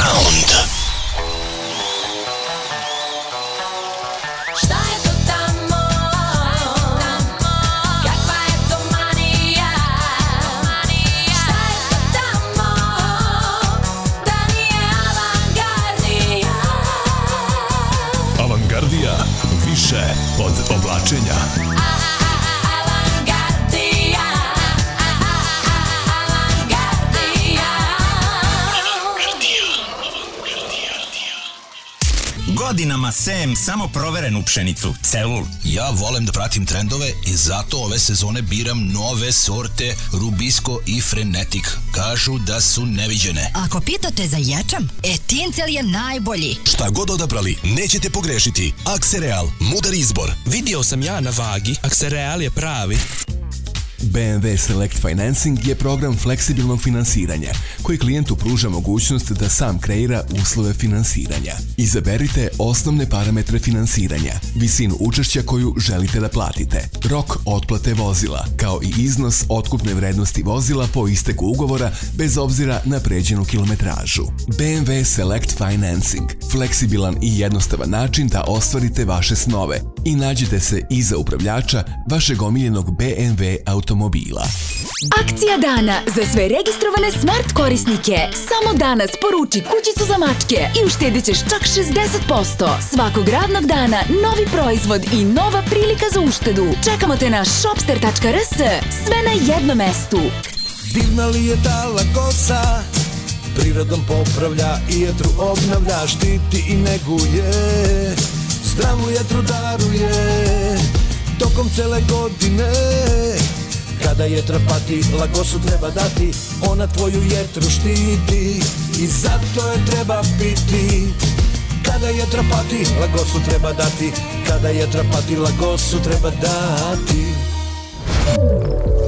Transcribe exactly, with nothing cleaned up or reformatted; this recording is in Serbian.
Sound. Šta je to tamo? Kakva je to manija? Šta je to tamo? Da nije avangardija. Avangardija, više od oblačenja. Godinama sejem samo proverenu pšenicu, celul. Ja volem da pratim trendove i zato ove sezone biram nove sorte Rubisco i Frenetic. Kažu da su neviđene. Ako pitate za ječam, e Tincel je najbolji. Šta god odabrali, nećete pogrešiti. Aksereal, mudar izbor. Vidio sam ja na vagi, Aksereal je pravi. B M W Select Financing je program fleksibilnog finansiranja koji klijentu pruža mogućnost da sam kreira uslove finansiranja. Izaberite osnovne parametre finansiranja, visinu učešća koju želite da platite, rok otplate vozila, kao i iznos otkupne vrednosti vozila po isteku ugovora bez obzira na pređenu kilometražu. B M W Select Financing, fleksibilan i jednostavan način da ostvarite vaše snove i nađete se iza upravljača vašeg omiljenog B M W automobila. Akcija dana za sve registrovane smart korisnike. Samo danas poruči kućicu za mačke i uštedit ćeš čak šezdeset posto. Svakog radnog dana novi proizvod i nova prilika za uštedu. Čekamo te na shopster tačka r s. Sve na jednom mestu. Divna li je ta lakosa, prirodom popravlja i jetru obnavlja, štiti i neguje, zdravu jetru daruje tokom cele godine. Kada jetra pati, lagosu treba dati, ona tvoju jetru štiti i zato je treba piti. Kada jetra pati, lagosu treba dati, kada jetra pati, lagosu treba dati.